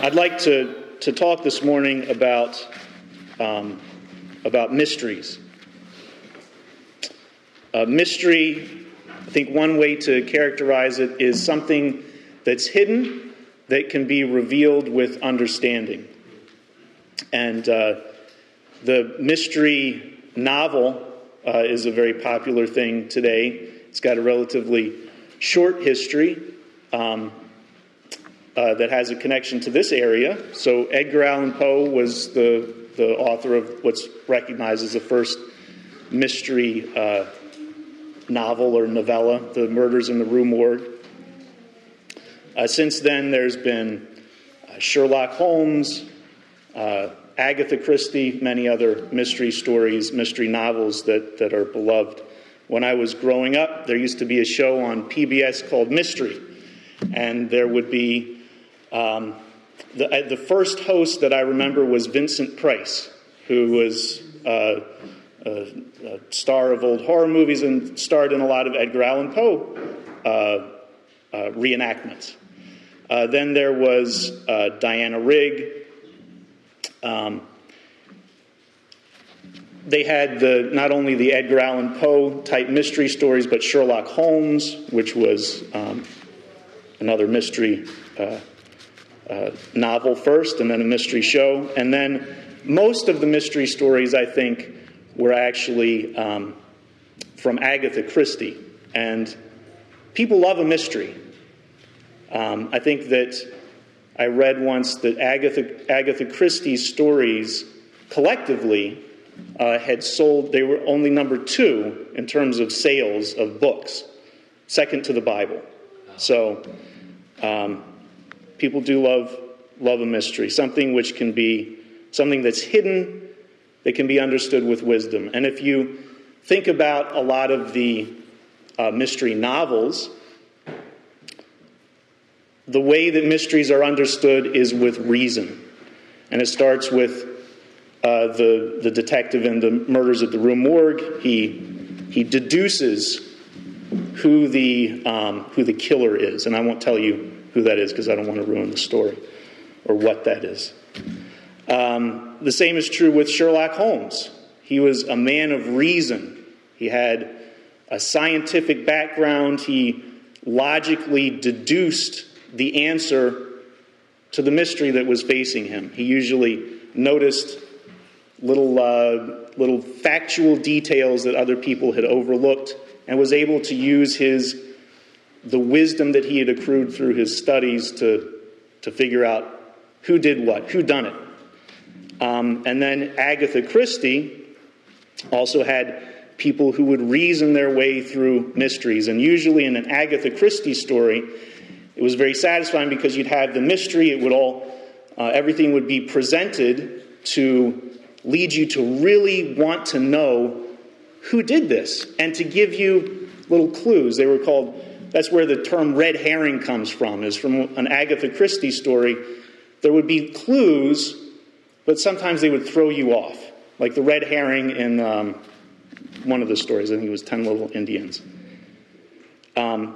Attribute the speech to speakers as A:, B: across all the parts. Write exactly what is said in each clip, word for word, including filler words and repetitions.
A: I'd like to, to talk this morning about, um, about mysteries. Uh, mystery, I think one way to characterize it is something that's hidden that can be revealed with understanding. And uh, the mystery novel uh, is a very popular thing today. It's got a relatively short history um, uh, that has a connection to this area. So Edgar Allan Poe was the, the author of what's recognized as the first mystery uh, novel or novella, The Murders in the Rue Morgue. Uh, since then, there's been uh, Sherlock Holmes, uh, Agatha Christie, many other mystery stories, mystery novels that, that are beloved. When I was growing up, there used to be a show on P B S called Mystery, and there would be um, the, uh, the first host that I remember was Vincent Price, who was uh, a, a star of old horror movies and starred in a lot of Edgar Allan Poe uh, uh, reenactments. Uh, then there was uh, Diana Rigg. Um, they had the not only the Edgar Allan Poe type mystery stories, but Sherlock Holmes, which was um, another mystery uh, uh, novel first, and then a mystery show. And then most of the mystery stories, I think, were actually um, from Agatha Christie. And people love a mystery. Um, I think that I read once that Agatha, Agatha Christie's stories collectively uh, had sold, they were only number two in terms of sales of books, second to the Bible. So um, people do love love a mystery, something which can be, something that's hidden, that can be understood with wisdom. And if you think about a lot of the uh, mystery novels, the way that mysteries are understood is with reason. And it starts with uh, the, the detective in The Murders at the Rue Morgue. He, he deduces who the, um, who the killer is. And I won't tell you who that is because I don't want to ruin the story or what that is. Um, the same is true with Sherlock Holmes. He was a man of reason. He had a scientific background. He logically deduced the answer to the mystery that was facing him. He usually noticed little uh, little factual details that other people had overlooked and was able to use his the wisdom that he had accrued through his studies to to figure out who did what, who done it. Um, and then Agatha Christie also had people who would reason their way through mysteries. And usually in an Agatha Christie story, it was very satisfying because you'd have the mystery. It would all, uh, everything would be presented to lead you to really want to know who did this and to give you little clues. They were called, that's where the term red herring comes from, is from an Agatha Christie story. There would be clues, but sometimes they would throw you off. Like the red herring in um, one of the stories, I think it was Ten Little Indians. Um,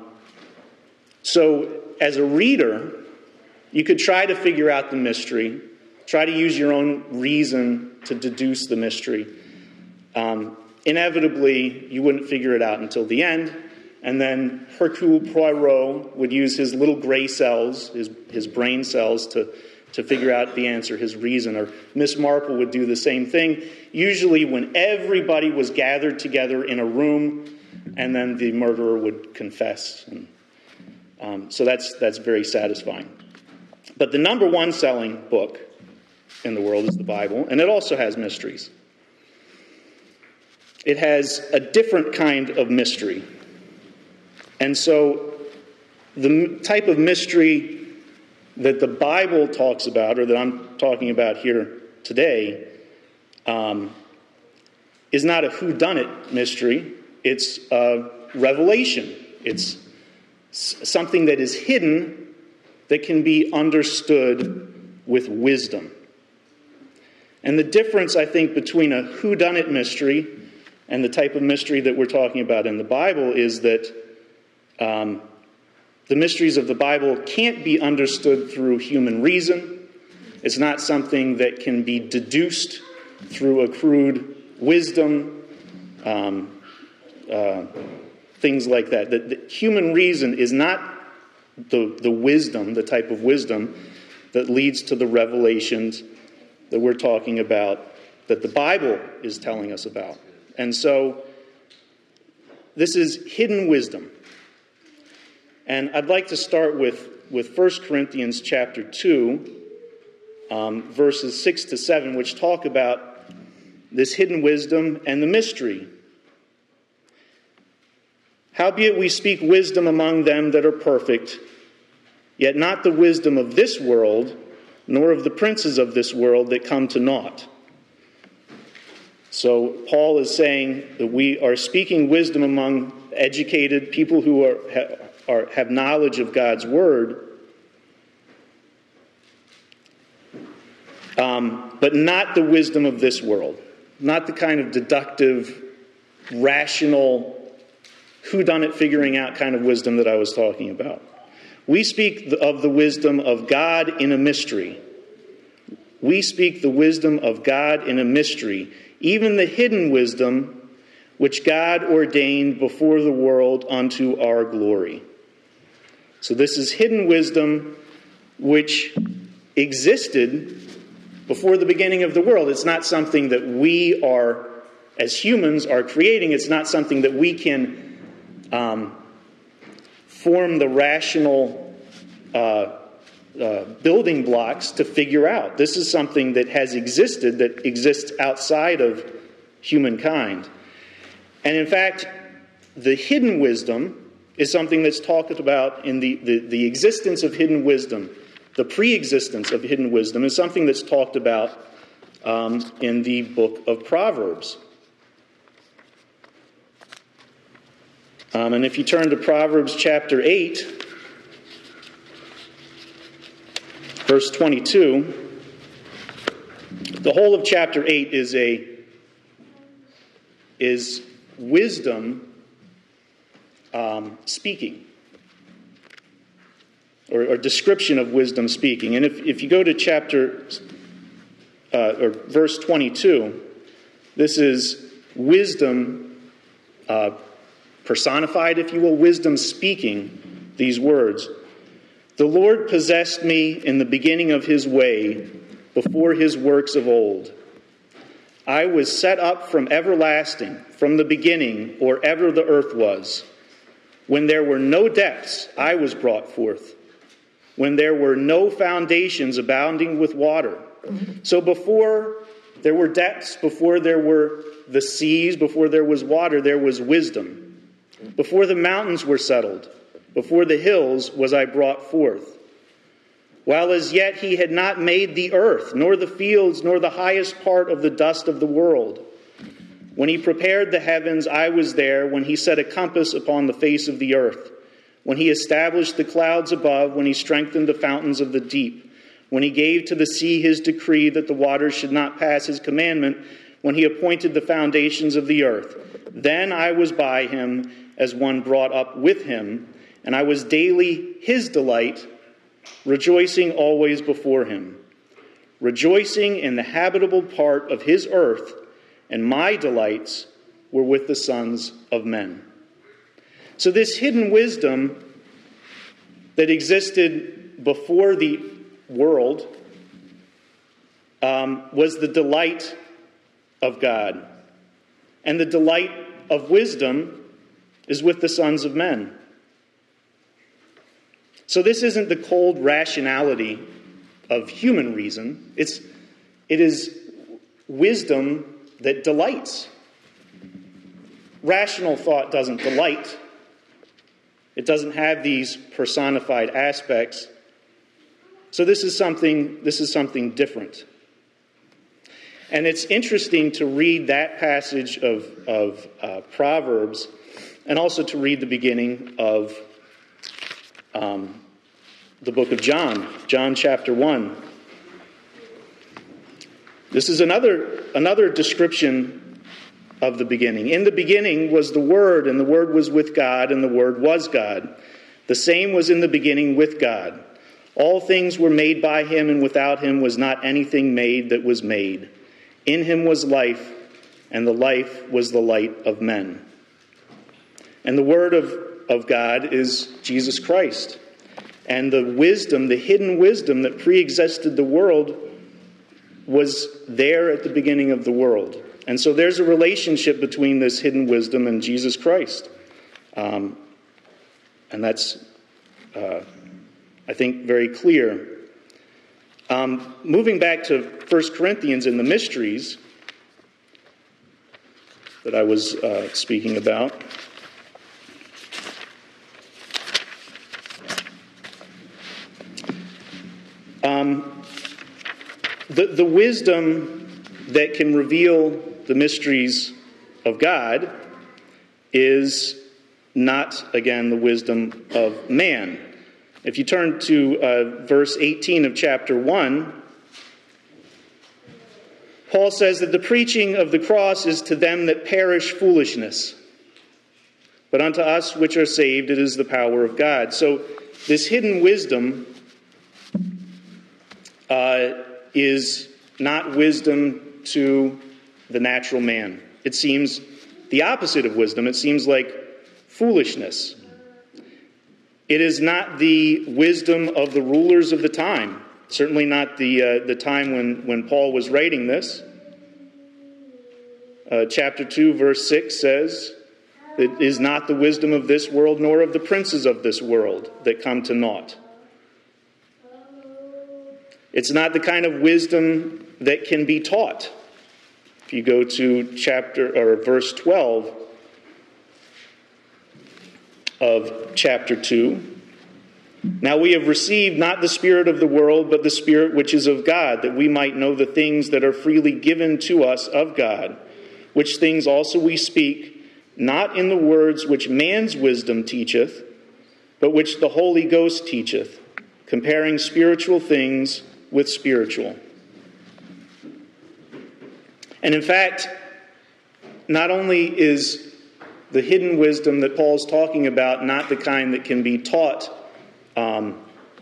A: so as a reader, you could try to figure out the mystery, try to use your own reason to deduce the mystery. Um, inevitably, you wouldn't figure it out until the end, and then Hercule Poirot would use his little gray cells, his, his brain cells, to, to figure out the answer, his reason. Or Miss Marple would do the same thing, usually when everybody was gathered together in a room, and then the murderer would confess. And, um, so that's that's very satisfying. But the number one selling book in the world is the Bible, and it also has mysteries. It has a different kind of mystery. And so the type of mystery that the Bible talks about, or that I'm talking about here today, um, is not a whodunit mystery. It's a revelation. It's something that is hidden that can be understood with wisdom. And the difference, I think, between a whodunit mystery and the type of mystery that we're talking about in the Bible is that um, the mysteries of the Bible can't be understood through human reason. It's not something that can be deduced through accrued wisdom, um, uh, things like that. The, the human reason is not the, the wisdom, the type of wisdom that leads to the revelations that we're talking about, that the Bible is telling us about. And so this is hidden wisdom. And I'd like to start with, with First Corinthians chapter two, um, verses six to seven, which talk about this hidden wisdom and the mystery. Howbeit we speak wisdom among them that are perfect, yet not the wisdom of this world, nor of the princes of this world that come to naught. So Paul is saying that we are speaking wisdom among educated people who are, are have knowledge of God's word, um, but not the wisdom of this world, not the kind of deductive, rational, whodunit figuring out kind of wisdom that I was talking about. We speak of the wisdom of God in a mystery. We speak the wisdom of God in a mystery, even the hidden wisdom which God ordained before the world unto our glory. So this is hidden wisdom which existed before the beginning of the world. It's not something that we are, as humans, are creating. It's not something that we can um, form the rational uh, uh, building blocks to figure out. This is something that has existed, that exists outside of humankind. And in fact, the hidden wisdom is something that's talked about in the, the, the existence of hidden wisdom. The pre-existence of hidden wisdom is something that's talked about um, in the book of Proverbs. Um, and if you turn to Proverbs chapter eight, verse twenty-two, the whole of chapter eight is a is wisdom um, speaking, or, or description of wisdom speaking. And if, if you go to chapter uh, or verse twenty-two, this is wisdom uh, personified, if you will, wisdom speaking these words. The Lord possessed me in the beginning of his way, before his works of old. I was set up from everlasting, from the beginning, or ever the earth was. When there were no depths, I was brought forth. When there were no foundations abounding with water. So before there were depths, before there were the seas, before there was water, there was wisdom. Before the mountains were settled, before the hills was I brought forth. While as yet he had not made the earth, nor the fields, nor the highest part of the dust of the world. When he prepared the heavens, I was there. When he set a compass upon the face of the earth. When he established the clouds above. When he strengthened the fountains of the deep. When he gave to the sea his decree that the waters should not pass his commandment. When he appointed the foundations of the earth. Then I was by him as one brought up with him, and I was daily his delight, rejoicing always before him, rejoicing in the habitable part of his earth, and my delights were with the sons of men. So this hidden wisdom that existed before the world um, was the delight of God. And the delight of wisdom is with the sons of men. So this isn't the cold rationality of human reason. It's, it is wisdom that delights. Rational thought doesn't delight. It doesn't have these personified aspects. So this is something, this is something different. And it's interesting to read that passage of, of uh, Proverbs, and also to read the beginning of um, the book of John, John chapter one. This is another, another description of the beginning. In the beginning was the Word, and the Word was with God, and the Word was God. The same was in the beginning with God. All things were made by him, and without him was not anything made that was made. In him was life, and the life was the light of men. And the word of, of God is Jesus Christ. And the wisdom, the hidden wisdom that pre-existed the world was there at the beginning of the world. And so there's a relationship between this hidden wisdom and Jesus Christ. Um, and that's, uh, I think, very clear. Um, moving back to First Corinthians and the mysteries that I was uh, speaking about. Um, the, the wisdom that can reveal the mysteries of God is not, again, the wisdom of man. If you turn to uh, verse eighteen of chapter one, Paul says that the preaching of the cross is to them that perish foolishness, but unto us which are saved it is the power of God. So this hidden wisdom uh, is not wisdom to the natural man. It seems the opposite of wisdom. It seems like foolishness. It is not the wisdom of the rulers of the time. Certainly not the uh, the time when, when Paul was writing this. Uh, chapter two, verse six says, "It is not the wisdom of this world, nor of the princes of this world that come to naught." It's not the kind of wisdom that can be taught. If you go to chapter or verse twelve of chapter two, "Now we have received not the spirit of the world, but the Spirit which is of God, that we might know the things that are freely given to us of God, which things also we speak, not in the words which man's wisdom teacheth, but which the Holy Ghost teacheth, comparing spiritual things with spiritual." And in fact, not only is the hidden wisdom that Paul's talking about not the kind that can be taught um,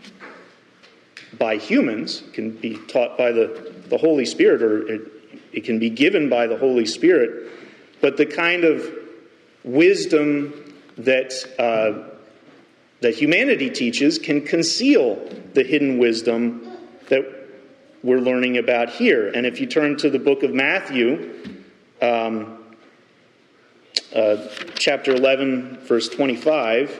A: by humans, can be taught by the, the Holy Spirit, or it, it can be given by the Holy Spirit, but the kind of wisdom that uh, that humanity teaches can conceal the hidden wisdom that we're learning about here. And if you turn to the book of Matthew, um, uh, chapter eleven, verse twenty-five,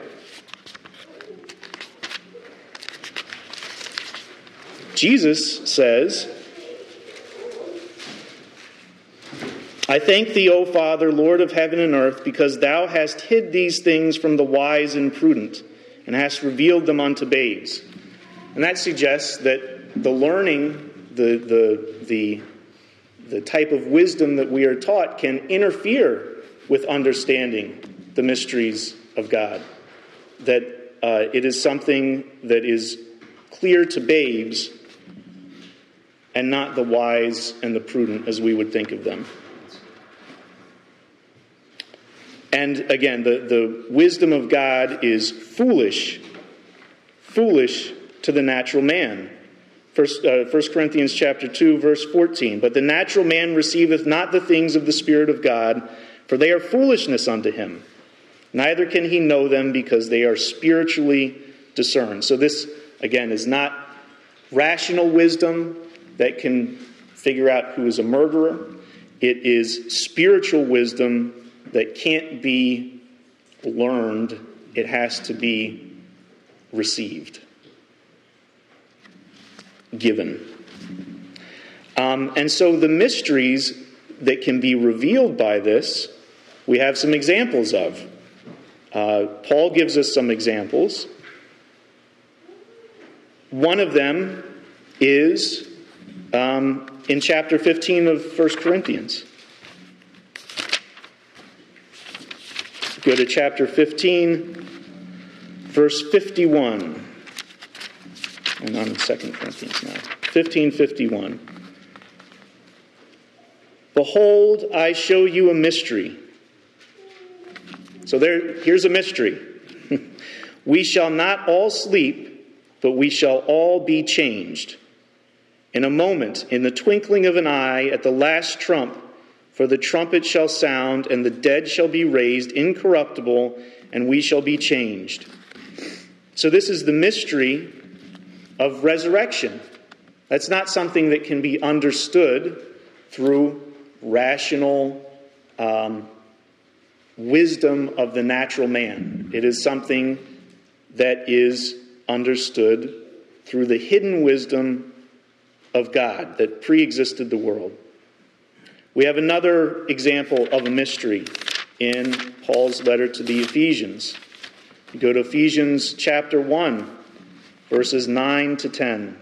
A: Jesus says, "I thank thee, O Father, Lord of heaven and earth, because thou hast hid these things from the wise and prudent, and hast revealed them unto babes." And that suggests that the learning, the the the the type of wisdom that we are taught can interfere with understanding the mysteries of God. That uh, it is something that is clear to babes and not the wise and the prudent as we would think of them. And again, the, the wisdom of God is foolish, foolish to the natural man. First, uh, First Corinthians chapter two, verse fourteen. "But the natural man receiveth not the things of the Spirit of God, for they are foolishness unto him. Neither can he know them, because they are spiritually discerned." So this, again, is not rational wisdom that can figure out who is a murderer. It is spiritual wisdom that can't be learned. It has to be received, given. Um, and so the mysteries that can be revealed by this, we have some examples of. Uh, Paul gives us some examples. One of them is um, in chapter fifteen of First Corinthians. Go to chapter fifteen, verse fifty-one. And I'm in Second Corinthians now. fifteen fifty-one. "Behold, I show you a mystery." So there, here's a mystery. "We shall not all sleep, but we shall all be changed. In a moment, in the twinkling of an eye, at the last trump, for the trumpet shall sound, and the dead shall be raised incorruptible, and we shall be changed. So this is the mystery of resurrection. That's not something that can be understood through rational um, wisdom of the natural man. It is something that is understood through the hidden wisdom of God that pre-existed the world. We have another example of a mystery in Paul's letter to the Ephesians. You go to Ephesians chapter one, verses nine to ten.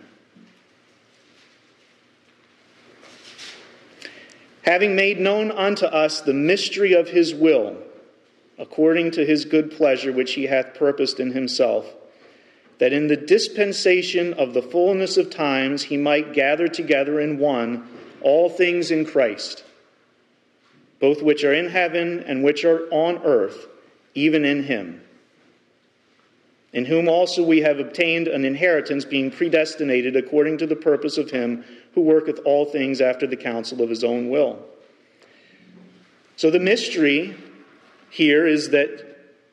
A: Having made known unto us the mystery of his will, according to his good pleasure which he hath purposed in himself, that in the dispensation of the fullness of times he might gather together in one all things in Christ, both which are in heaven and which are on earth, even in him, in whom also we have obtained an inheritance, being predestinated according to the purpose of him who worketh all things after the counsel of his own will. So the mystery here is that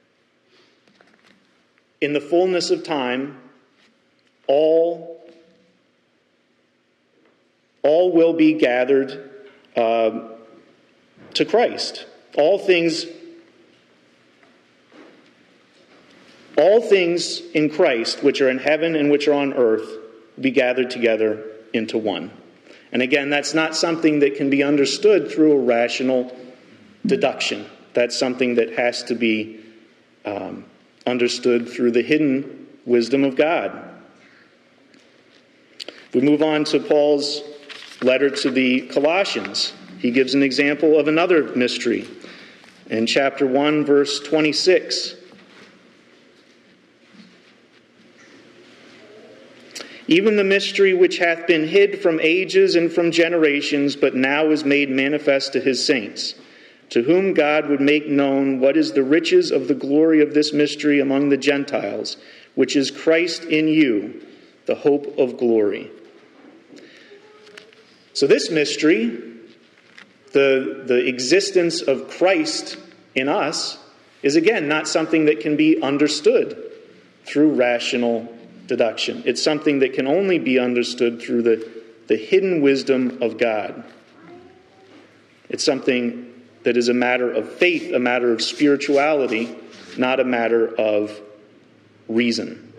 A: in the fullness of time, all, all will be gathered uh, to Christ. All things All things in Christ, which are in heaven and which are on earth, will be gathered together into one. And again, that's not something that can be understood through a rational deduction. That's something that has to be um, understood through the hidden wisdom of God. We move on to Paul's letter to the Colossians. He gives an example of another mystery in chapter one, verse twenty-six. Even the mystery which hath been hid from ages and from generations, but now is made manifest to his saints, to whom God would make known what is the riches of the glory of this mystery among the Gentiles, which is Christ in you, the hope of glory. So this mystery, the, the existence of Christ in us, is again not something that can be understood through rational deduction. It's something that can only be understood through the, the hidden wisdom of God. It's something that is a matter of faith, a matter of spirituality, not a matter of reason.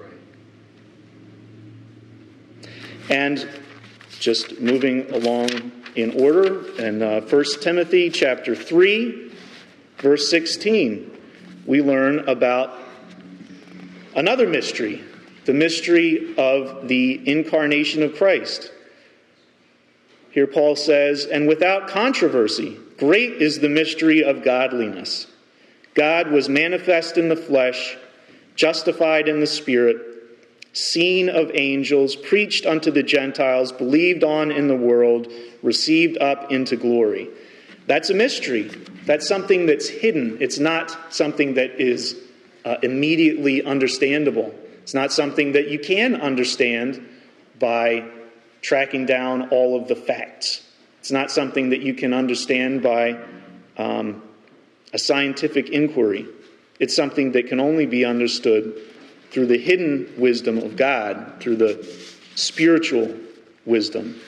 A: And just moving along in order, in uh, First Timothy chapter three, verse sixteen, we learn about another mystery, the mystery of the incarnation of Christ. Here Paul says, and without controversy, great is the mystery of godliness. God was manifest in the flesh, justified in the Spirit, seen of angels, preached unto the Gentiles, believed on in the world, received up into glory. That's a mystery. That's something that's hidden. It's not something that is uh, immediately understandable. It's not something that you can understand by tracking down all of the facts. It's not something that you can understand by um, a scientific inquiry. It's something that can only be understood through the hidden wisdom of God, through the spiritual wisdom.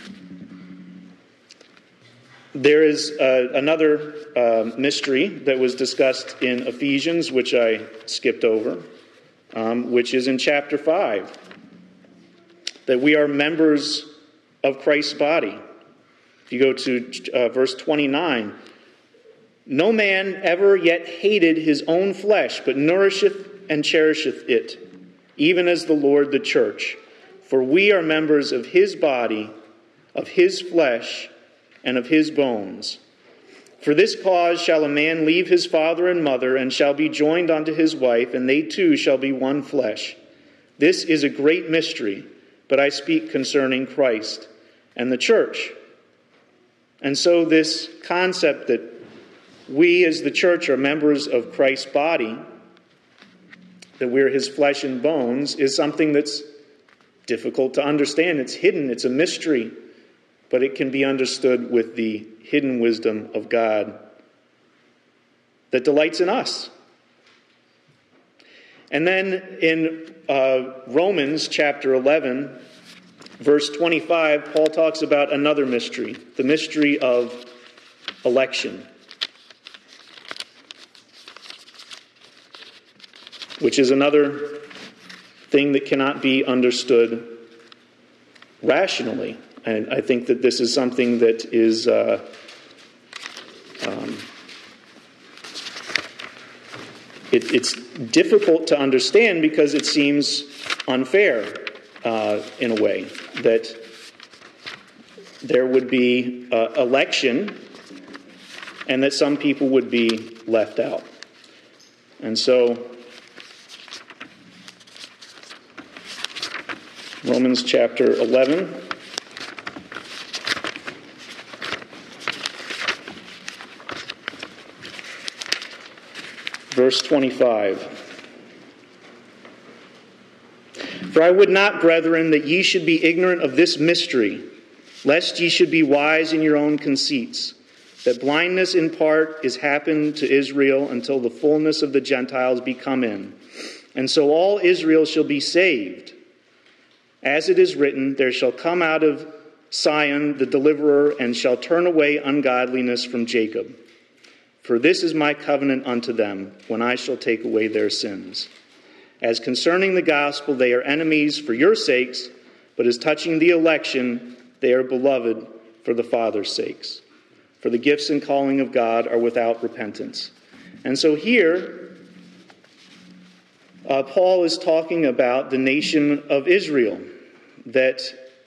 A: There is uh, another uh, mystery that was discussed in Ephesians, which I skipped over, um, which is in chapter five, that we are members of Christ's body. If you go to uh, verse twenty-nine, no man ever yet hated his own flesh, but nourisheth and cherisheth it, even as the Lord the church. For we are members of his body, of his flesh, and of his bones. For this cause shall a man leave his father and mother, and shall be joined unto his wife, and they two shall be one flesh. This is a great mystery, but I speak concerning Christ and the church. And so this concept that we as the church are members of Christ's body, that we're his flesh and bones, is something that's difficult to understand. It's hidden. It's a mystery. But it can be understood with the hidden wisdom of God that delights in us. And then in uh, Romans chapter eleven, verse twenty-five, Paul talks about another mystery, the mystery of election, which is another thing that cannot be understood rationally. And I think that this is something that is uh, um, it, it's difficult to understand because it seems unfair uh, in a way that there would be uh, election and that some people would be left out. And so Romans chapter eleven. Verse twenty-five. For I would not, brethren, that ye should be ignorant of this mystery, lest ye should be wise in your own conceits, that blindness in part is happened to Israel until the fullness of the Gentiles be come in. And so all Israel shall be saved. As it is written, there shall come out of Sion the deliverer, and shall turn away ungodliness from Jacob. For this is my covenant unto them, when I shall take away their sins. As concerning the gospel, they are enemies for your sakes, but as touching the election, they are beloved for the Father's sakes. For the gifts and calling of God are without repentance. And so here, uh, Paul is talking about the nation of Israel, that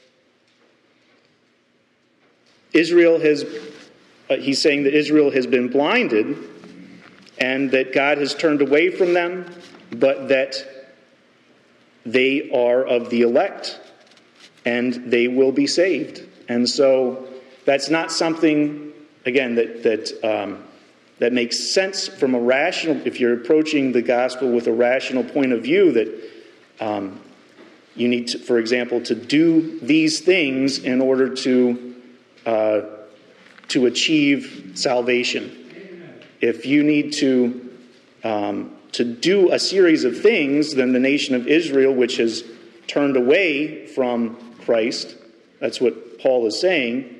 A: Israel has, uh, he's saying that Israel has been blinded and that God has turned away from them, but that they are of the elect and they will be saved. And so that's not something, again, that that um, that makes sense from a rational, if you're approaching the gospel with a rational point of view, that um, you need to, for example, to do these things in order to uh, to achieve salvation. If you need to um, to do a series of things, then the nation of Israel, which has turned away from Christ, that's what Paul is saying,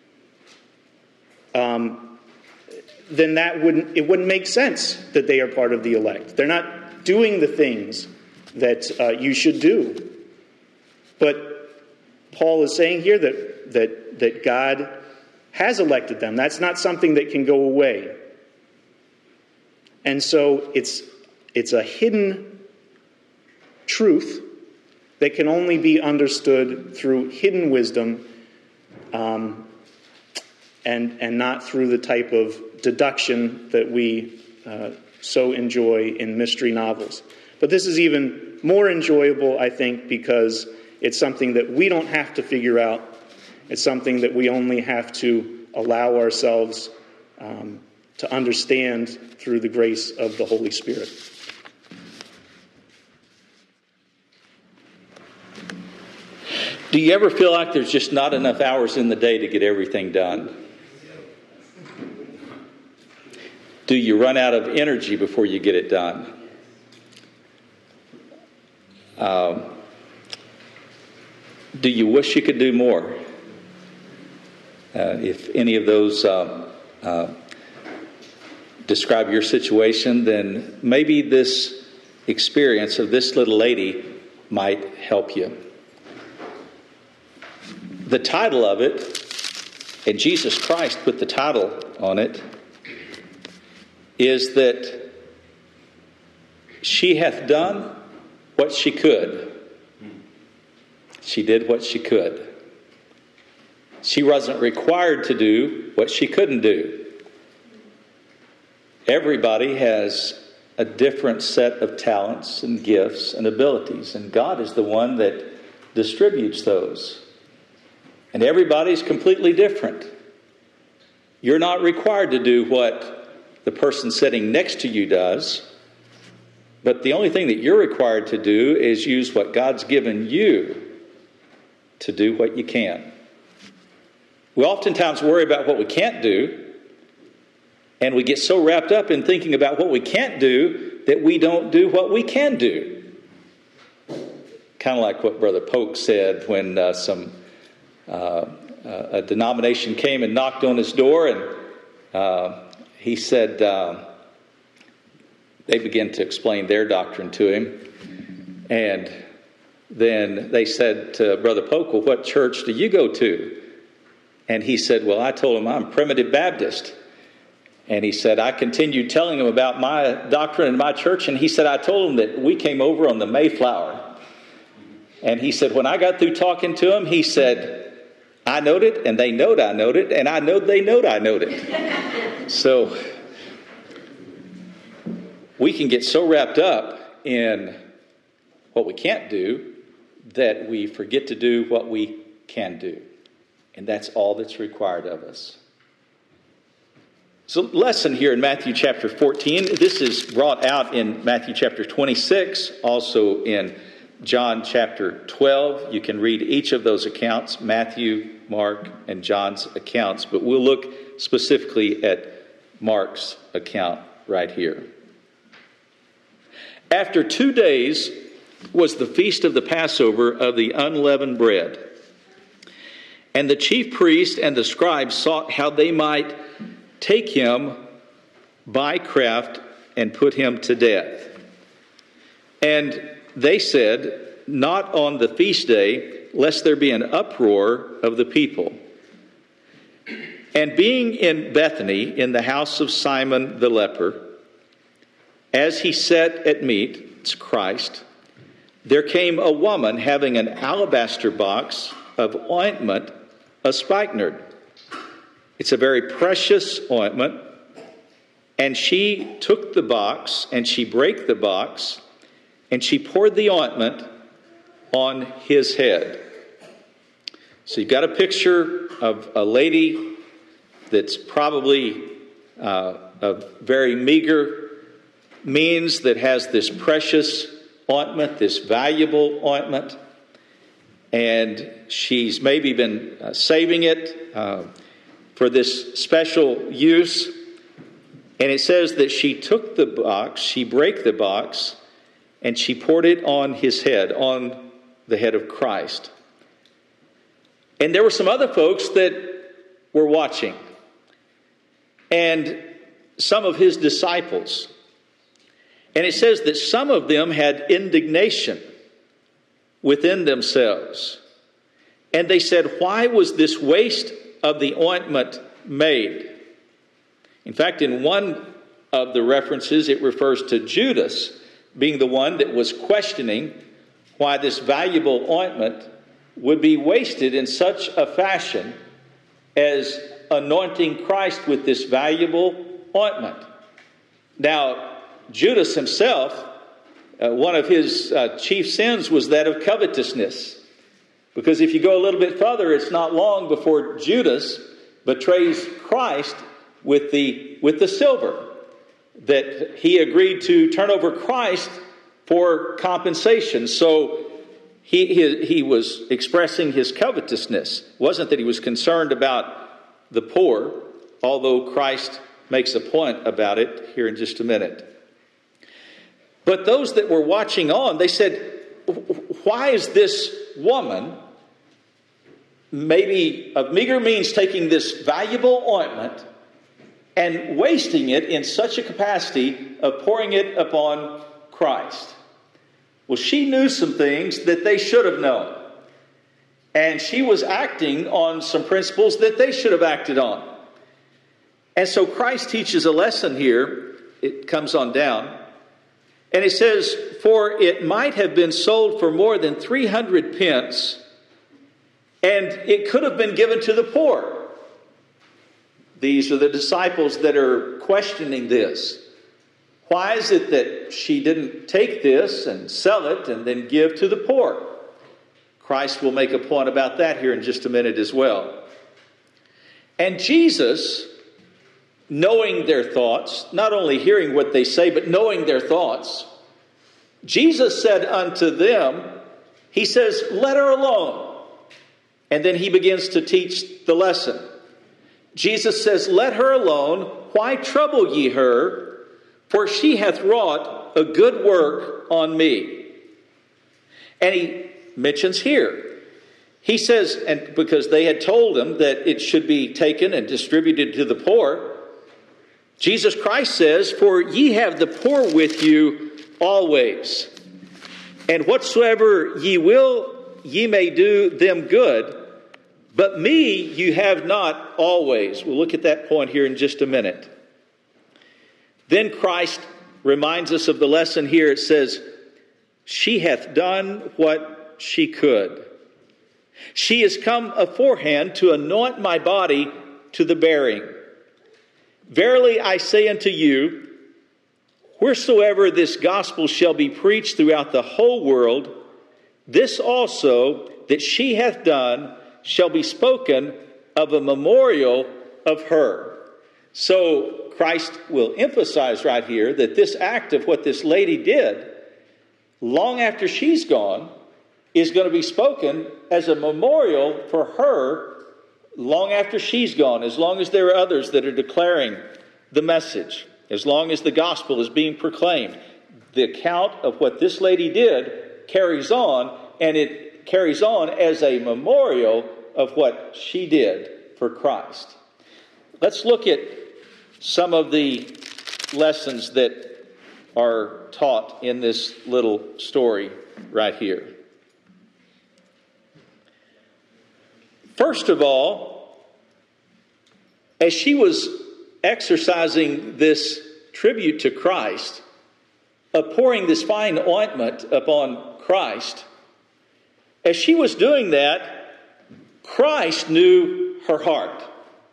A: um, then that wouldn't it wouldn't make sense that they are part of the elect. They're not doing the things that uh, you should do. But Paul is saying here that that that God has elected them. That's not something that can go away. And so it's it's a hidden truth that can only be understood through hidden wisdom, um, and and not through the type of deduction that we uh, so enjoy in mystery novels. But this is even more enjoyable, I think, because it's something that we don't have to figure out. It's something that we only have to allow ourselves um, to understand through the grace of the Holy Spirit.
B: Do you ever feel like there's just not enough hours in the day to get everything done? Do you run out of energy before you get it done? Um, do you wish you could do more? Uh, if any of those uh, uh, describe your situation, then maybe this experience of this little lady might help you. The title of it, and Jesus Christ put the title on it, is that she hath done what she could. She did what she could. She wasn't required to do what she couldn't do. Everybody has a different set of talents and gifts and abilities, and God is the one that distributes those. And everybody's completely different. You're not required to do what the person sitting next to you does, but the only thing that you're required to do is use what God's given you to do what you can. We oftentimes worry about what we can't do, and we get so wrapped up in thinking about what we can't do that we don't do what we can do. Kind of like what Brother Polk said when uh, some uh, uh, a denomination came and knocked on his door, and uh, he said uh, they began to explain their doctrine to him, and then they said to Brother Polk, "Well, what church do you go to?" And he said, "Well, I told him I'm Primitive Baptist." And he said, I continued telling him about my doctrine and my church. And he said, I told him that we came over on the Mayflower. And he said, when I got through talking to him, he said, I knowed it, and they knowed I knowed it, and I knowed they knowed I knowed it. So we can get so wrapped up in what we can't do that we forget to do what we can do. And that's all that's required of us. So, lesson here in Matthew chapter fourteen. This is brought out in Matthew chapter twenty-six, also in John chapter twelve. You can read each of those accounts, Matthew, Mark, and John's accounts. But we'll look specifically at Mark's account right here. After two days was the feast of the Passover of the unleavened bread. And the chief priests and the scribes sought how they might take him by craft and put him to death. And they said, not on the feast day, lest there be an uproar of the people. And being in Bethany, in the house of Simon the leper, as he sat at meat, it's Christ, there came a woman having an alabaster box of ointment, a spikenard. It's a very precious ointment. And she took the box, and she brake the box, and she poured the ointment on his head. So you've got a picture of a lady that's probably uh, of very meager means, that has this precious ointment, this valuable ointment. And she's maybe been uh, saving it uh, for this special use. And it says that she took the box, she brake the box, and she poured it on his head, on the head of Christ. And there were some other folks that were watching. And some of his disciples. And it says that some of them had indignation within themselves. And they said, why was this waste of the ointment made? In fact, in one of the references, it refers to Judas being the one that was questioning why this valuable ointment would be wasted in such a fashion as anointing Christ with this valuable ointment. Now, Judas himself, uh, one of his uh, chief sins was that of covetousness. Because if you go a little bit further, it's not long before Judas betrays Christ with the with the silver, that he agreed to turn over Christ for compensation. So he, he, he was expressing his covetousness. It wasn't that he was concerned about the poor, although Christ makes a point about it here in just a minute. But those that were watching on, they said, why is this woman, maybe of meager means, taking this valuable ointment and wasting it in such a capacity of pouring it upon Christ? Well, she knew some things that they should have known. And she was acting on some principles that they should have acted on. And so Christ teaches a lesson here. It comes on down. And it says, for it might have been sold for more than three hundred pence, and it could have been given to the poor. These are the disciples that are questioning this. Why is it that she didn't take this and sell it and then give to the poor? Christ will make a point about that here in just a minute as well. And Jesus, knowing their thoughts, not only hearing what they say, but knowing their thoughts, Jesus said unto them, he says, let her alone. And then he begins to teach the lesson. Jesus says, "Let her alone. Why trouble ye her? For she hath wrought a good work on me." And he mentions here, he says, and because they had told him that it should be taken and distributed to the poor, Jesus Christ says, "For ye have the poor with you always. And whatsoever ye will, ye may do them good. But me you have not always." We'll look at that point here in just a minute. Then Christ reminds us of the lesson here. It says, "She hath done what she could. She is come aforehand to anoint my body to the burying. Verily I say unto you, wheresoever this gospel shall be preached throughout the whole world, this also that she hath done shall be spoken of a memorial of her." So Christ will emphasize right here that this act of what this lady did, long after she's gone, is going to be spoken as a memorial for her long after she's gone, as long as there are others that are declaring the message, as long as the gospel is being proclaimed. The account of what this lady did carries on, and it carries on as a memorial of what she did for Christ. Let's look at some of the lessons that are taught in this little story right here. First of all, as she was exercising this tribute to Christ, of pouring this fine ointment upon Christ, as she was doing that, Christ knew her heart.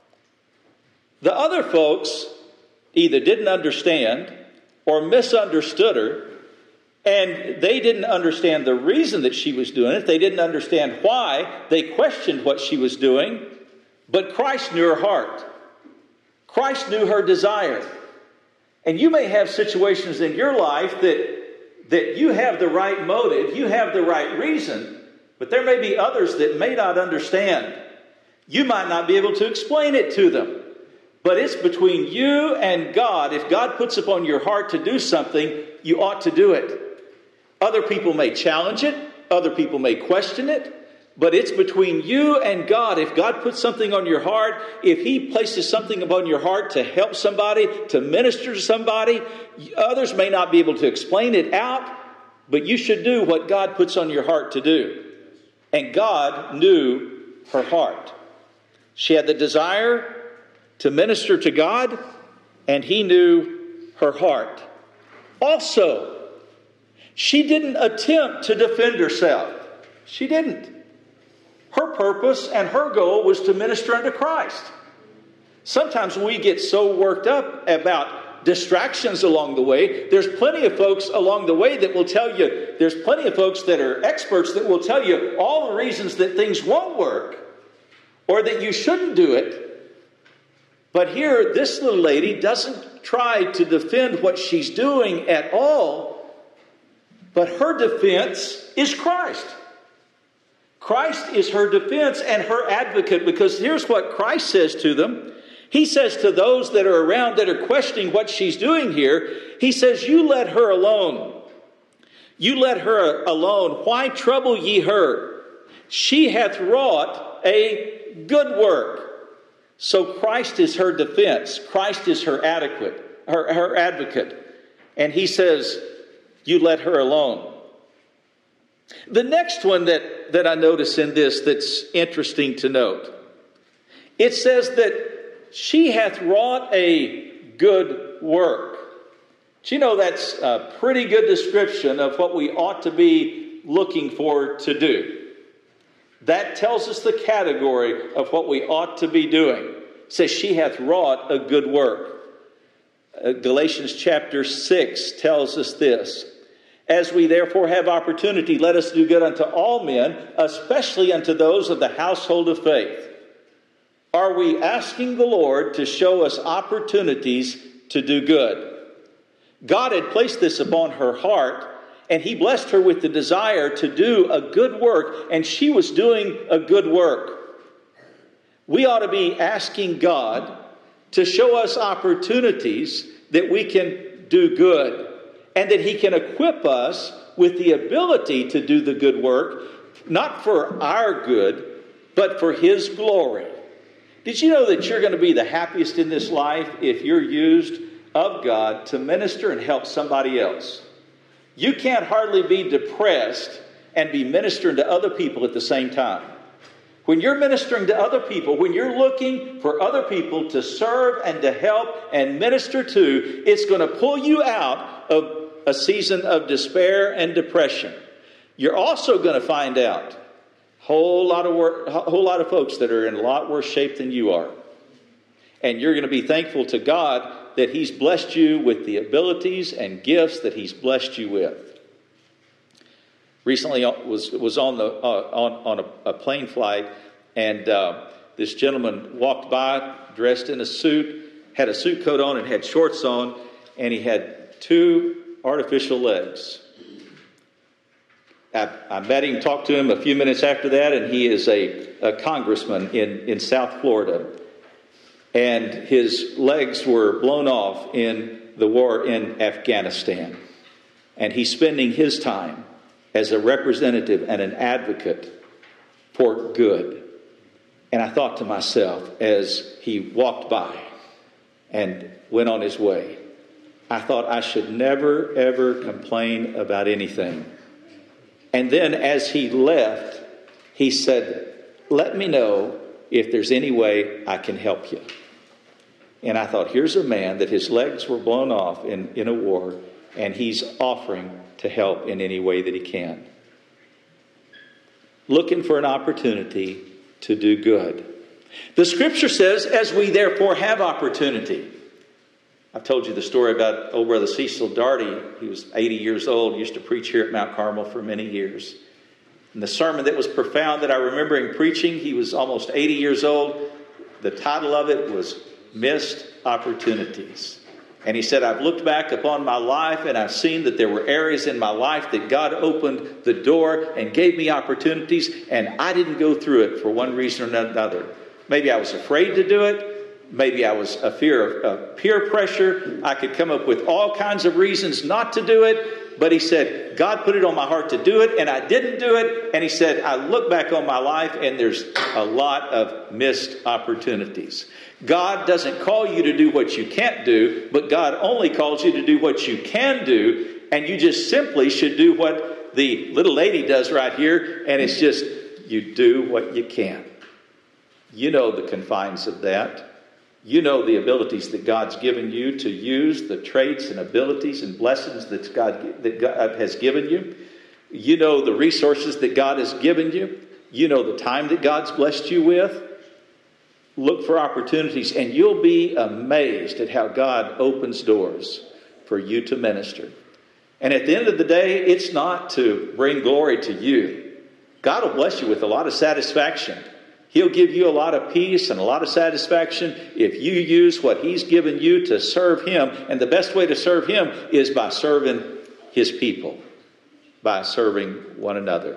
B: The other folks either didn't understand or misunderstood her, and they didn't understand the reason that she was doing it. They didn't understand why. They questioned what she was doing, but Christ knew her heart. Christ knew her desire. And you may have situations in your life that, that you have the right motive, you have the right reason, but there may be others that may not understand. You might not be able to explain it to them. But it's between you and God. If God puts upon your heart to do something, you ought to do it. Other people may challenge it. Other people may question it. But it's between you and God. If God puts something on your heart, if He places something upon your heart to help somebody, to minister to somebody, others may not be able to explain it out, but you should do what God puts on your heart to do. And God knew her heart. She had the desire to minister to God, and He knew her heart. Also, she didn't attempt to defend herself. She didn't. Her purpose and her goal was to minister unto Christ. Sometimes we get so worked up about distractions along the way. There's plenty of folks along the way that will tell you, there's plenty of folks that are experts that will tell you all the reasons that things won't work or that you shouldn't do it. But here, this little lady doesn't try to defend what she's doing at all, but her defense is Christ. Christ is her defense and her advocate, because here's what Christ says to them. He says to those that are around that are questioning what she's doing here, He says, "You let her alone. You let her alone. Why trouble ye her? She hath wrought a good work." So Christ is her defense. Christ is her adequate, her, her advocate. And He says, "You let her alone." The next one that, that I notice in this that's interesting to note, it says that she hath wrought a good work. Do you know that's a pretty good description of what we ought to be looking for to do? That tells us the category of what we ought to be doing. It says she hath wrought a good work. Uh, Galatians chapter six tells us this. "As we therefore have opportunity, let us do good unto all men, especially unto those of the household of faith." Are we asking the Lord to show us opportunities to do good? God had placed this upon her heart, And he blessed her with the desire to do a good work, and she was doing a good work. We ought to be asking God to show us opportunities that we can do good, and that he can equip us with the ability to do the good work, not for our good, but for his glory. Did you know that you're going to be the happiest in this life if you're used of God to minister and help somebody else? You can't hardly be depressed and be ministering to other people at the same time. When you're ministering to other people, when you're looking for other people to serve and to help and minister to, it's going to pull you out of a season of despair and depression. You're also going to find out whole lot of work, whole lot of folks that are in a lot worse shape than you are. And you're going to be thankful to God that he's blessed you with the abilities and gifts that he's blessed you with. Recently was was on the uh, on on a, a plane flight, and uh, this gentleman walked by dressed in a suit, had a suit coat on and had shorts on, and he had two artificial legs. I, I met him, talked to him a few minutes after that, and he is a, a congressman in, in South Florida. And his legs were blown off in the war in Afghanistan. And he's spending his time as a representative and an advocate for good. And I thought to myself as he walked by and went on his way, I thought I should never, ever complain about anything. And then as he left, he said, let me know if there's any way I can help you. And I thought, here's a man that his legs were blown off in, in a war, and he's offering to help in any way that he can. Looking for an opportunity to do good. The scripture says, as we therefore have opportunity. I've told you the story about old brother Cecil Darty. He was eighty years old, used to preach here at Mount Carmel for many years. And the sermon that was profound that I remember him preaching, he was almost eighty years old. The title of it was Missed Opportunities. And he said, I've looked back upon my life and I've seen that there were areas in my life that God opened the door and gave me opportunities, and I didn't go through it for one reason or another. Maybe I was afraid to do it. Maybe I was a fear of, of peer pressure. I could come up with all kinds of reasons not to do it. But he said, God put it on my heart to do it, and I didn't do it. And he said, I look back on my life, and there's a lot of missed opportunities. God doesn't call you to do what you can't do, but God only calls you to do what you can do. And you just simply should do what the little lady does right here, and it's just, you do what you can. You know the confines of that. You know the abilities that God's given you to use, the traits and abilities and blessings that God, that God has given you. You know the resources that God has given you. You know the time that God's blessed you with. Look for opportunities, and you'll be amazed at how God opens doors for you to minister. And at the end of the day, it's not to bring glory to you. God will bless you with a lot of satisfaction. He'll give you a lot of peace and a lot of satisfaction if you use what He's given you to serve Him. And the best way to serve Him is by serving His people, by serving one another.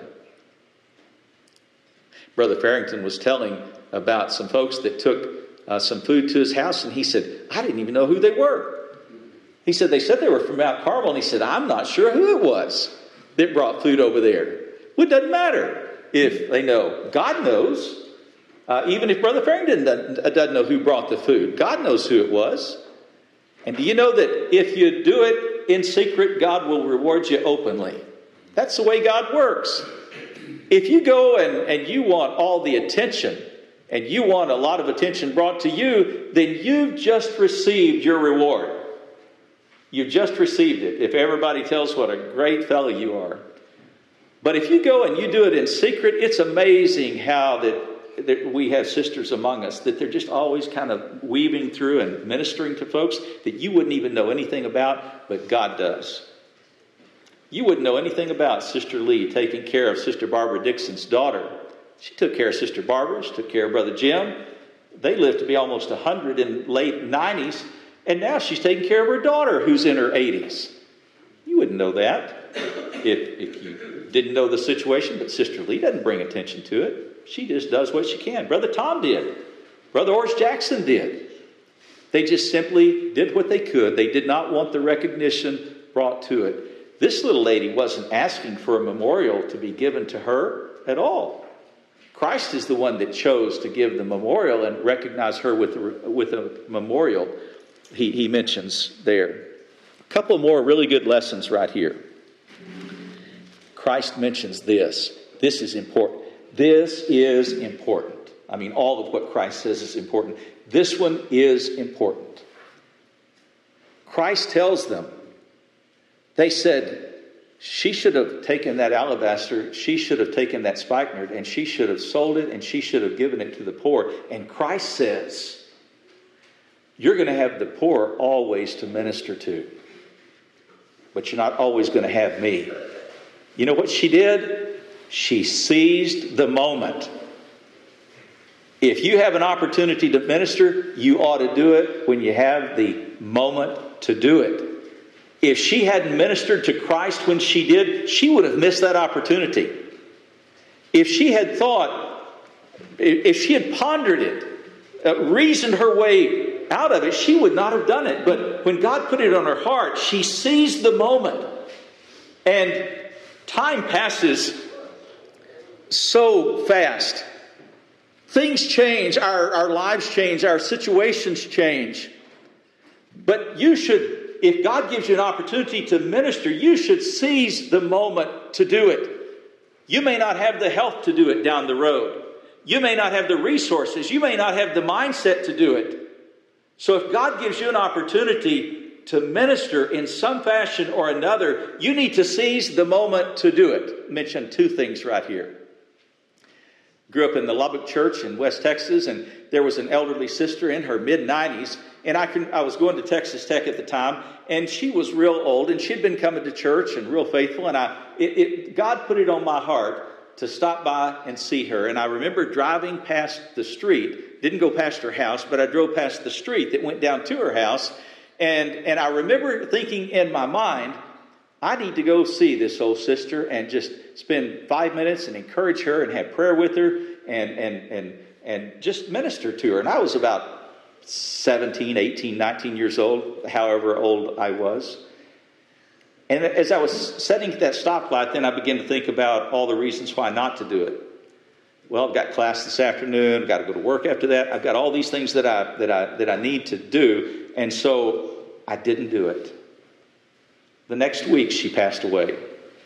B: Brother Farrington was telling about some folks that took uh, some food to his house, and he said, I didn't even know who they were. He said, they said they were from Mount Carmel, and he said, I'm not sure who it was that brought food over there. Well, it doesn't matter if they know. God knows. Uh, even if Brother Farrington doesn't, doesn't know who brought the food, God knows who it was. And do you know that if you do it in secret, God will reward you openly? That's the way God works. If you go and, and you want all the attention, and you want a lot of attention brought to you, then you've just received your reward. You've just received it, if everybody tells what a great fellow you are. But if you go and you do it in secret, it's amazing how that that we have sisters among us that they're just always kind of weaving through and ministering to folks that you wouldn't even know anything about, but God does. You wouldn't know anything about Sister Lee taking care of Sister Barbara Dixon's daughter. She took care of Sister Barbara. She took care of Brother Jim. They lived to be almost one hundred in late nineties, and now she's taking care of her daughter who's in her eighties. You wouldn't know that. if, if you didn't know the situation, but Sister Lee doesn't bring attention to it. She just does what she can. Brother Tom did. Brother Oris Jackson did. They just simply did what they could. They did not want the recognition brought to it. This little lady wasn't asking for a memorial to be given to her at all. Christ is the one that chose to give the memorial and recognize her with a, with a memorial he, he mentions there. A couple more really good lessons right here. Christ mentions this. This is important. This is important. I mean, all of what Christ says is important. This one is important. Christ tells them, they said, she should have taken that alabaster, she should have taken that spikenard, and she should have sold it, and she should have given it to the poor. And Christ says, you're going to have the poor always to minister to, but you're not always going to have me. You know what she did? She seized the moment. If you have an opportunity to minister, you ought to do it when you have the moment to do it. If she hadn't ministered to Christ when she did, she would have missed that opportunity. If she had thought, if she had pondered it, uh, reasoned her way out of it, she would not have done it. But when God put it on her heart, she seized the moment. And time passes so fast. Things change, our, our lives change, our situations change. But you should, if God gives you an opportunity to minister, you should seize the moment to do it. You may not have the health to do it down the road. You may not have the resources. You may not have the mindset to do it. So if God gives you an opportunity to minister in some fashion or another, you need to seize the moment to do it. Mention two things right here. Grew up in the Lubbock Church in West Texas, and there was an elderly sister in her mid nineties, and I can I was going to Texas Tech at the time, and she was real old, and she'd been coming to church and real faithful, and I it, it God put it on my heart to stop by and see her. And I remember driving past the street, didn't go past her house, but I drove past the street that went down to her house, and and I remember thinking in my mind, I need to go see this old sister and just spend five minutes and encourage her and have prayer with her and and and and just minister to her. And I was about seventeen, eighteen, nineteen years old, however old I was. And as I was sitting at that stoplight, then I began to think about all the reasons why not to do it. Well, I've got class this afternoon, I've got to go to work after that. I've got all these things that I that I that I need to do, and so I didn't do it. The next week, she passed away.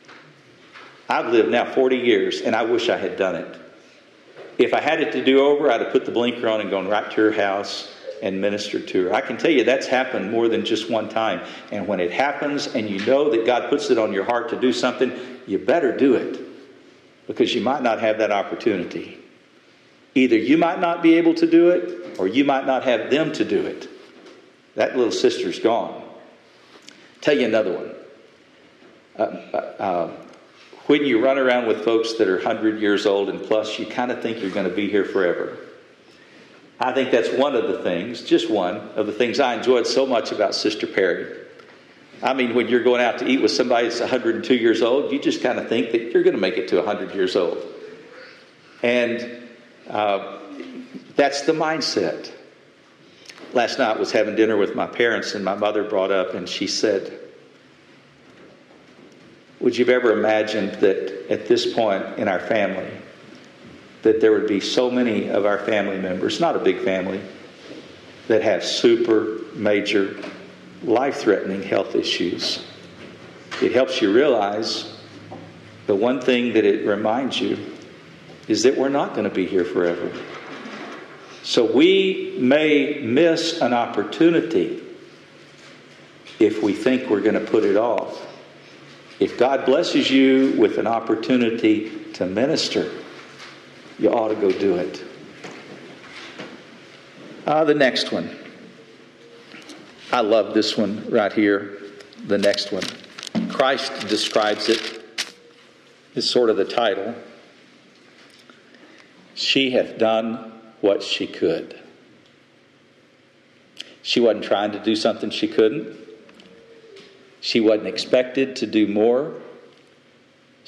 B: I've lived now forty years, and I wish I had done it. If I had it to do over, I'd have put the blinker on and gone right to her house and ministered to her. I can tell you that's happened more than just one time. And when it happens and you know that God puts it on your heart to do something, you better do it, because you might not have that opportunity. Either you might not be able to do it, or you might not have them to do it. That little sister's gone. Tell you another one. Uh, uh, when you run around with folks that are one hundred years old and plus, you kind of think you're going to be here forever. I think that's one of the things, just one of the things I enjoyed so much about Sister Perry. I mean, when you're going out to eat with somebody that's one hundred two years old, you just kind of think that you're going to make it to one hundred years old. And uh, that's the mindset. Last night I was having dinner with my parents, and my mother brought up, and she said, would you have ever imagined that at this point in our family, that there would be so many of our family members, not a big family, that have super major life-threatening health issues? It helps you realize the one thing that it reminds you is that we're not going to be here forever. So we may miss an opportunity if we think we're going to put it off. If God blesses you with an opportunity to minister, you ought to go do it. Uh, the next one. I love this one right here. The next one. Christ describes it. It's sort of the title. She hath done what she could. She wasn't trying to do something she couldn't. She wasn't expected to do more.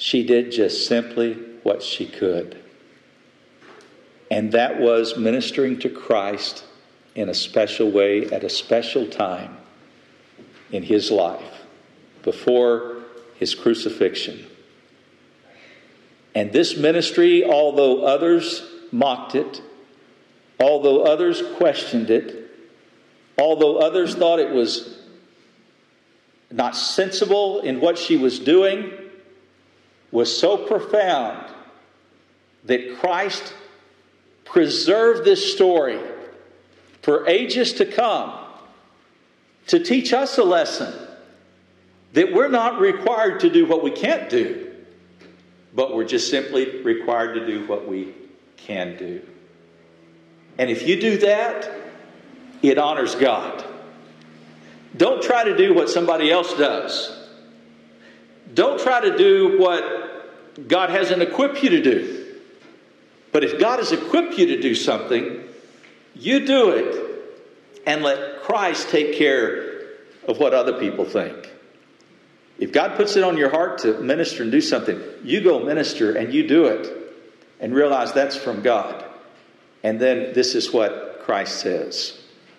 B: she did just simply what she could. And that was ministering to Christ in a special way at a special time in his life before his crucifixion. And this ministry, although others mocked it, although others questioned it, although others thought it was not sensible in what she was doing, was so profound that Christ preserved this story for ages to come to teach us a lesson that we're not required to do what we can't do, but we're just simply required to do what we can do. And if you do that, it honors God. Don't try to do what somebody else does. Don't try to do what God hasn't equipped you to do. But if God has equipped you to do something, you do it and let Christ take care of what other people think. If God puts it on your heart to minister and do something, you go minister and you do it and realize that's from God. And then this is what Christ says.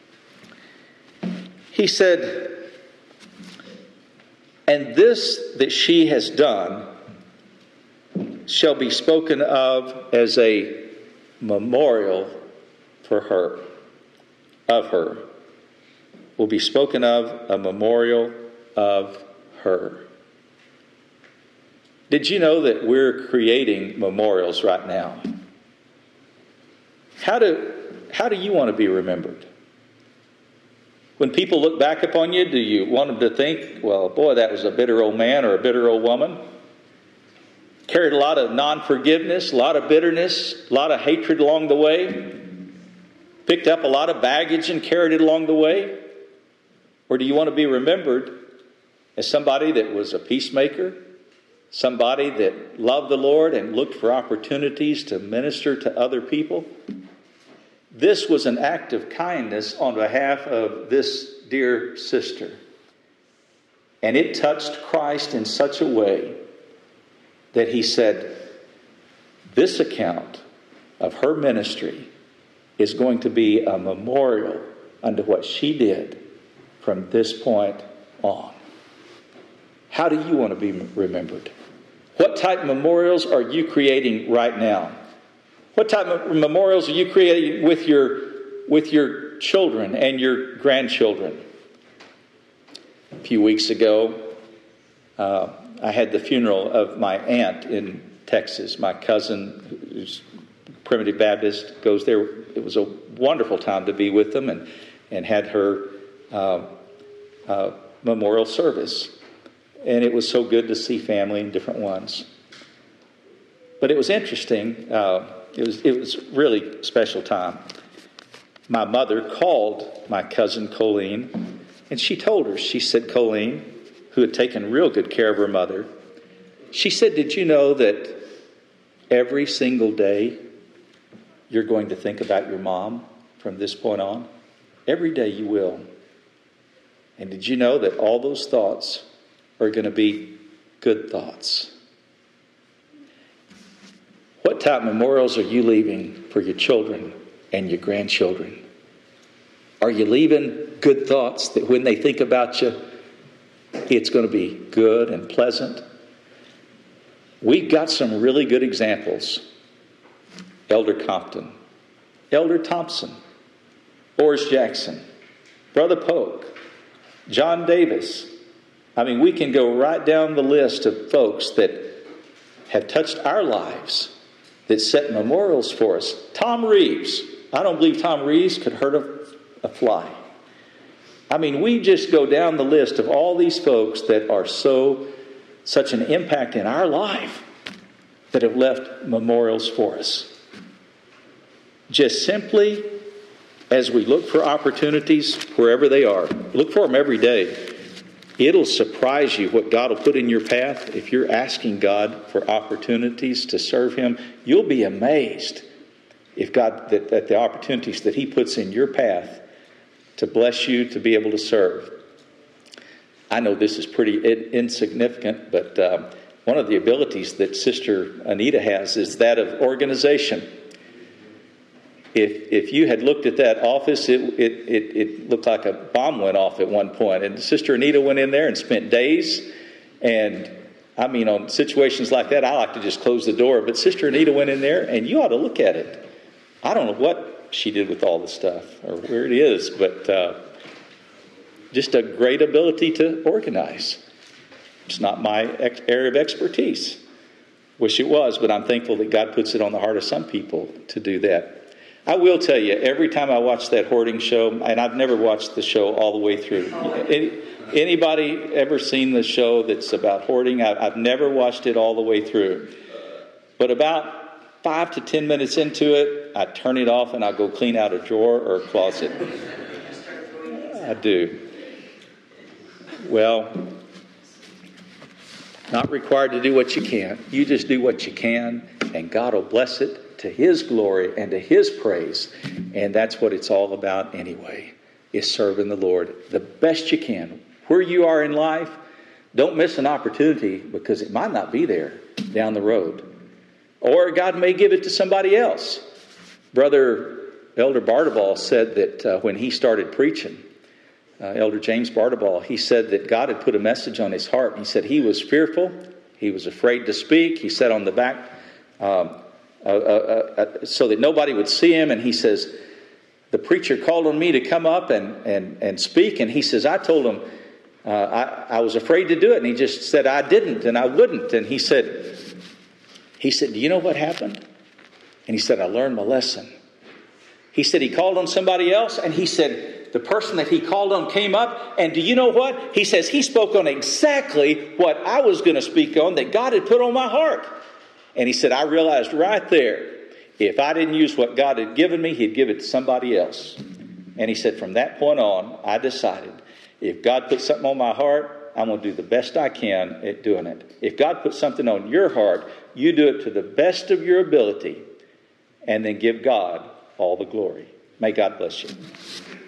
B: He said, "And this that she has done shall be spoken of as a memorial for her, of her." Will be spoken of a memorial of her. Did you know that we're creating memorials right now? How do, how do you want to be remembered? When people look back upon you, do you want them to think, well, boy, that was a bitter old man or a bitter old woman? Carried a lot of non-forgiveness, a lot of bitterness, a lot of hatred along the way? Picked up a lot of baggage and carried it along the way? Or do you want to be remembered as somebody that was a peacemaker, somebody that loved the Lord and looked for opportunities to minister to other people? This was an act of kindness on behalf of this dear sister. And it touched Christ in such a way that he said, this account of her ministry is going to be a memorial unto what she did from this point on. How do you want to be remembered? What type of memorials are you creating right now? What type of memorials are you creating with your, with your children and your grandchildren? A few weeks ago, uh, I had the funeral of my aunt in Texas. My cousin, who's Primitive Baptist, goes there. It was a wonderful time to be with them and, and had her uh, uh, memorial service. And it was so good to see family and different ones. But it was interesting. Uh, it was it was really a special time. My mother called my cousin Colleen, and she told her, she said, Colleen, who had taken real good care of her mother, she said, did you know that every single day you're going to think about your mom from this point on? Every day you will. And did you know that all those thoughts are going to be good thoughts? What type of memorials are you leaving for your children and your grandchildren? Are you leaving good thoughts that when they think about you, it's going to be good and pleasant? We've got some really good examples. Elder Compton, Elder Thompson, Boris Jackson, Brother Polk, John Davis. I mean, we can go right down the list of folks that have touched our lives, that set memorials for us. Tom Reeves. I don't believe Tom Reeves could hurt a, a fly. I mean, we just go down the list of all these folks that are so, such an impact in our life that have left memorials for us. Just simply, as we look for opportunities wherever they are, look for them every day. It'll surprise you what God will put in your path. If you're asking God for opportunities to serve Him, you'll be amazed if God that, that the opportunities that He puts in your path to bless you to be able to serve. I know this is pretty in, insignificant, but um, one of the abilities that Sister Anita has is that of organization. If if you had looked at that office, it, it, it, it looked like a bomb went off at one point. And Sister Anita went in there and spent days. And, I mean, on situations like that, I like to just close the door. But Sister Anita went in there, and you ought to look at it. I don't know what she did with all the stuff or where it is, but uh, just a great ability to organize. It's not my ex- area of expertise. Wish it was, but I'm thankful that God puts it on the heart of some people to do that. I will tell you, every time I watch that hoarding show, and I've never watched the show all the way through. Any, anybody ever seen the show that's about hoarding? I, I've never watched it all the way through. But about five to ten minutes into it, I turn it off and I go clean out a drawer or a closet. I do. Well, not required to do what you can. You just do what you can, and God will bless it to His glory and to His praise. And that's what it's all about anyway, is serving the Lord the best you can. Where you are in life, don't miss an opportunity, because it might not be there down the road. Or God may give it to somebody else. Brother Elder Bardaball said that uh, when he started preaching, uh, Elder James Bardaball, he said that God had put a message on his heart. He said he was fearful. He was afraid to speak. He sat on the back um, uh, uh, uh, so that nobody would see him. And he says, the preacher called on me to come up and, and, and speak. And he says, I told him uh, I, I was afraid to do it. And he just said, I didn't and I wouldn't. And he said, he said, do you know what happened? And he said, I learned my lesson. He said he called on somebody else, and he said the person that he called on came up, and do you know what? He says he spoke on exactly what I was going to speak on that God had put on my heart. And he said, I realized right there, if I didn't use what God had given me, He'd give it to somebody else. And he said, from that point on, I decided, if God put something on my heart, I'm going to do the best I can at doing it. If God put something on your heart, you do it to the best of your ability, and then give God all the glory. May God bless you.